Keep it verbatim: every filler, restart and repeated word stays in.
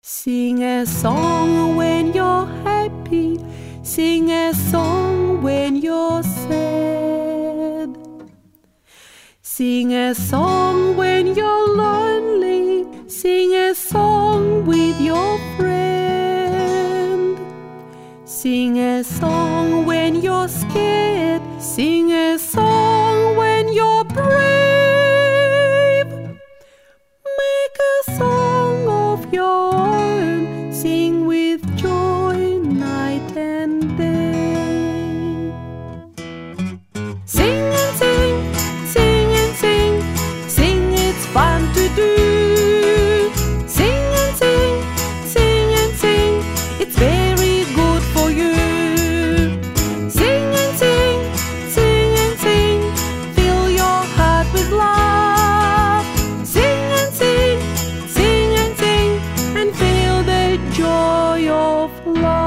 Sing a song when you're happy, sing a song when you're sad. Sing a song when you're lonely, sing a song with your friend. Sing a song when you're scared, sing a song when you're brave. Make a song of your own, sing with joy night and day. Sing and sing, sing and sing, sing, it's fun to do. Sing and sing, sing and sing, it's very good for you. Sing and sing, sing and sing, fill your heart with love. Sing and sing, sing and sing, and feel the joy of love.